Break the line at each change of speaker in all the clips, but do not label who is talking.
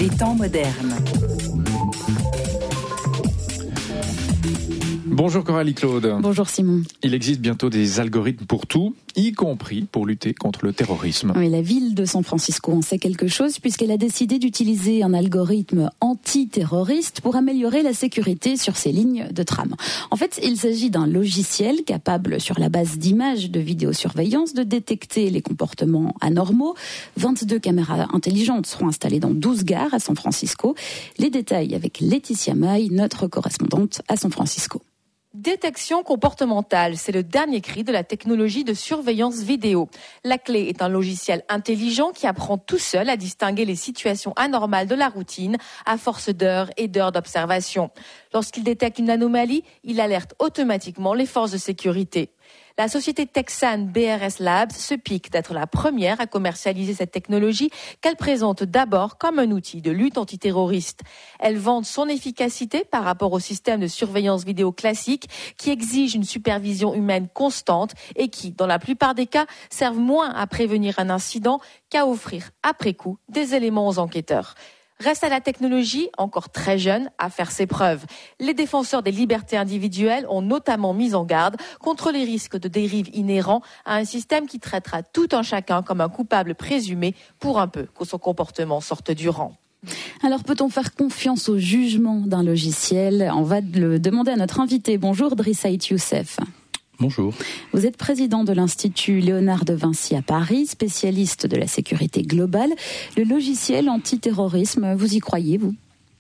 Les temps modernes.
Bonjour Coralie Claude.
Bonjour Simon.
Il existe bientôt des algorithmes pour tout, y compris pour lutter contre le terrorisme.
Oui, la ville de San Francisco en sait quelque chose puisqu'elle a décidé d'utiliser un algorithme antiterroriste pour améliorer la sécurité sur ses lignes de tram. En fait, il s'agit d'un logiciel capable, sur la base d'images de vidéosurveillance, de détecter les comportements anormaux. 22 caméras intelligentes seront installées dans 12 gares à San Francisco. Les détails avec Laetitia Maille, notre correspondante à San Francisco.
Détection comportementale, c'est le dernier cri de la technologie de surveillance vidéo. La clé est un logiciel intelligent qui apprend tout seul à distinguer les situations anormales de la routine à force d'heures et d'heures d'observation. Lorsqu'il détecte une anomalie, il alerte automatiquement les forces de sécurité. La société texane BRS Labs se pique d'être la première à commercialiser cette technologie qu'elle présente d'abord comme un outil de lutte antiterroriste. Elle vante son efficacité par rapport au système de surveillance vidéo classique qui exige une supervision humaine constante et qui, dans la plupart des cas, servent moins à prévenir un incident qu'à offrir, après coup, des éléments aux enquêteurs. Reste à la technologie, encore très jeune, à faire ses preuves. Les défenseurs des libertés individuelles ont notamment mis en garde contre les risques de dérive inhérents à un système qui traitera tout un chacun comme un coupable présumé pour un peu que son comportement sorte du rang.
Alors peut-on faire confiance au jugement d'un logiciel ? On va le demander à notre invité. Bonjour Drisaït Youssef.
Bonjour.
Vous êtes président de l'Institut Léonard de Vinci à Paris, spécialiste de la sécurité globale. Le logiciel antiterrorisme, vous y croyez, vous ?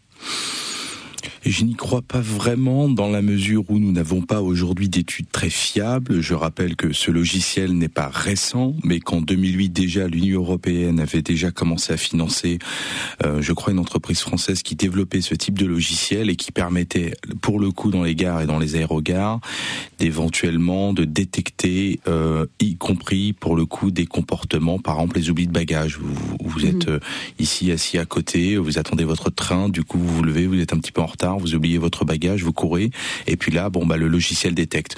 Je n'y crois pas vraiment dans la mesure où nous n'avons pas aujourd'hui d'études très fiables. Je rappelle que ce logiciel n'est pas récent, mais qu'en 2008 déjà, l'Union européenne avait déjà commencé à financer, je crois, une entreprise française qui développait ce type de logiciel et qui permettait, pour le coup, dans les gares et dans les aérogares, d'éventuellement de détecter, y compris pour le coup, des comportements, par exemple les oublis de bagages. Vous êtes ici assis à côté, vous attendez votre train, du coup vous vous levez, vous êtes un petit peu en retard, vous oubliez votre bagage, vous courez, et puis là, le logiciel détecte.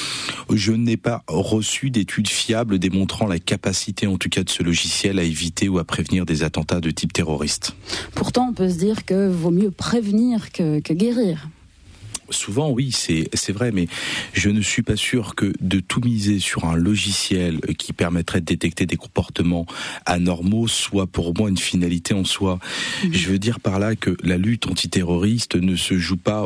Je n'ai pas reçu d'études fiables démontrant la capacité, en tout cas, de ce logiciel à éviter ou à prévenir des attentats de type terroriste.
Pourtant, on peut se dire que vaut mieux prévenir que guérir.
Souvent, oui, c'est vrai, mais je ne suis pas sûr que de tout miser sur un logiciel qui permettrait de détecter des comportements anormaux soit pour moi une finalité en soi. Je veux dire par là que la lutte antiterroriste ne se joue pas.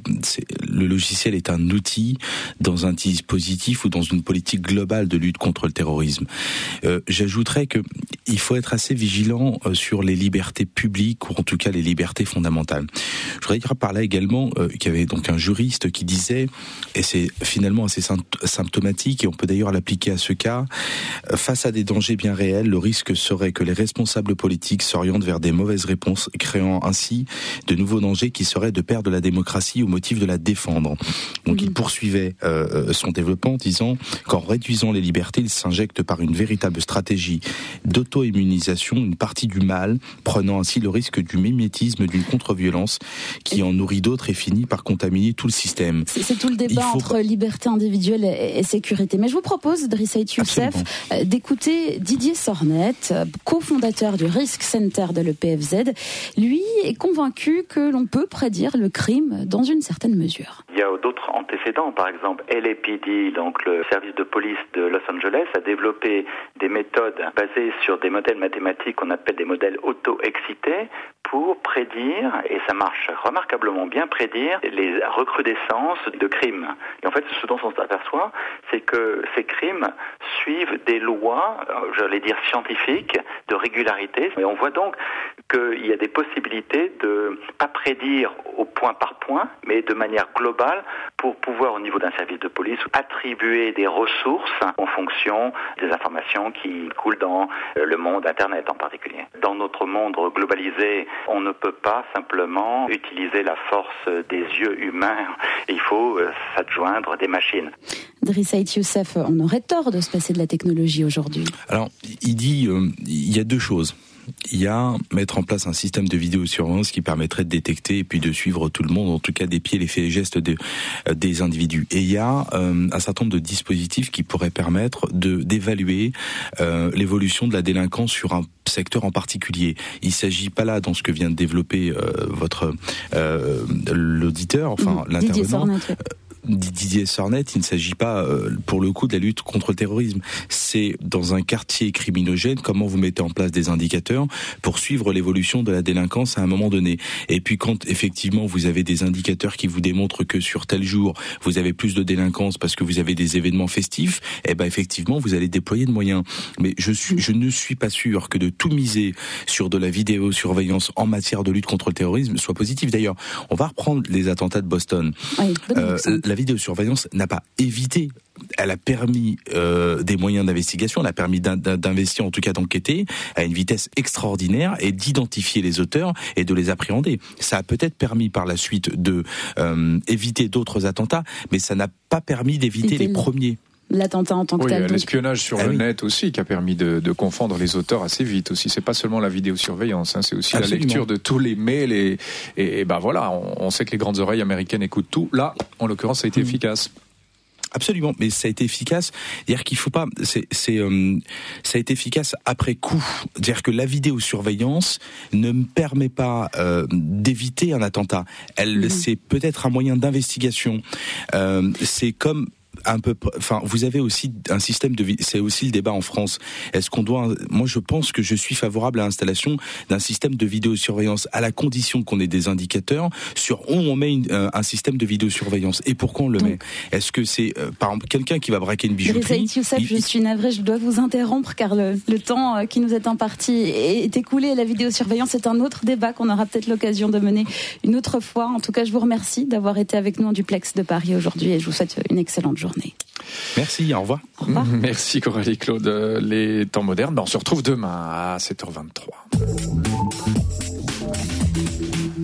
Le logiciel est un outil dans un dispositif ou dans une politique globale de lutte contre le terrorisme. J'ajouterais que il faut être assez vigilant sur les libertés publiques ou en tout cas les libertés fondamentales. Je voudrais dire par là également qu'il y avait donc un juriste qui disait, et c'est finalement assez symptomatique, et on peut d'ailleurs l'appliquer à ce cas, face à des dangers bien réels, le risque serait que les responsables politiques s'orientent vers des mauvaises réponses, créant ainsi de nouveaux dangers qui seraient de perdre la démocratie au motif de la défendre. Donc il poursuivait son développement en disant qu'en réduisant les libertés, il s'injecte par une véritable stratégie d'auto-immunisation une partie du mal, prenant ainsi le risque du mimétisme d'une contre-violence qui en nourrit d'autres et finit par contaminer tout le système.
C'est tout le débat entre liberté individuelle et sécurité. Mais je vous propose, Drisaït Youssef, d'écouter Didier Sornet, cofondateur du Risk Center de l'EPFZ. Lui est convaincu que l'on peut prédire le crime dans une certaine mesure.
Il y a d'autres antécédents, par exemple LAPD, donc le service de police de Los Angeles, a développé des méthodes basées sur des modèles mathématiques qu'on appelle des modèles auto-excités pour prédire, et ça marche remarquablement bien, prédire les recrudescences de crimes. Et en fait, ce dont on s'aperçoit, c'est que ces crimes suivent des lois, j'allais dire scientifiques, de régularité. Et on voit donc qu'il y a des possibilités de pas prédire au point par point, mais de manière globale pour pouvoir, au niveau d'un service de police, attribuer des ressources en fonction des informations qui coulent dans le monde Internet en particulier. Dans notre monde globalisé, on ne peut pas simplement utiliser la force des yeux humains. Il faut s'adjoindre des machines.
Drisaït Youssef, on aurait tort de se passer de la technologie aujourd'hui.
Alors, il dit, il y a deux choses. il y a mettre en place un système de vidéosurveillance qui permettrait de détecter et puis de suivre tout le monde, en tout cas des pieds, les faits et gestes des individus. Et il y a un certain nombre de dispositifs qui pourraient permettre d'évaluer l'évolution de la délinquance sur un secteur en particulier. Il s'agit pas là, dans ce que vient de développer votre l'auditeur, enfin l'intervenant. Didier Sornet, il ne s'agit pas pour le coup de la lutte contre le terrorisme. C'est dans un quartier criminogène, comment vous mettez en place des indicateurs pour suivre l'évolution de la délinquance à un moment donné. Et puis quand effectivement vous avez des indicateurs qui vous démontrent que sur tel jour vous avez plus de délinquance parce que vous avez des événements festifs, eh ben effectivement vous allez déployer de moyens. Mais je ne suis pas sûr que de tout miser sur de la vidéosurveillance en matière de lutte contre le terrorisme soit positif. D'ailleurs, on va reprendre les attentats de Boston. Oui, la vidéosurveillance n'a pas évité, elle a permis des moyens d'investigation, elle a permis d'investir, en tout cas d'enquêter à une vitesse extraordinaire et d'identifier les auteurs et de les appréhender. Ça a peut-être permis par la suite de éviter d'autres attentats, mais ça n'a pas permis d'éviter les premiers.
L'attentat en tant que tel.
Oui, il y a l'espionnage sur le net aussi qui a permis de confondre les auteurs assez vite aussi. C'est pas seulement la vidéosurveillance, c'est aussi la lecture de tous les mails et ben voilà, on sait que les grandes oreilles américaines écoutent tout. Là, en l'occurrence, ça a été efficace.
Absolument, mais ça a été efficace. C'est-à-dire qu'il faut pas, ça a été efficace après coup. C'est-à-dire que la vidéosurveillance ne me permet pas d'éviter un attentat. C'est peut-être un moyen d'investigation. C'est comme un peu, enfin, vous avez aussi un système c'est aussi le débat en France. Est-ce qu'on doit, moi je pense que je suis favorable à l'installation d'un système de vidéosurveillance à la condition qu'on ait des indicateurs sur où on met un système de vidéosurveillance et pourquoi on le met. Est-ce que c'est, par exemple, quelqu'un qui va braquer une bijouterie?
Je suis navrée, je dois vous interrompre car le temps qui nous est imparti est écoulé. La vidéosurveillance est un autre débat qu'on aura peut-être l'occasion de mener une autre fois. En tout cas, je vous remercie d'avoir été avec nous en duplex de Paris aujourd'hui et je vous souhaite une excellente journée.
Merci, au revoir.
Au revoir.
Merci Coralie Claude. Les temps modernes, on se retrouve demain à 7h23.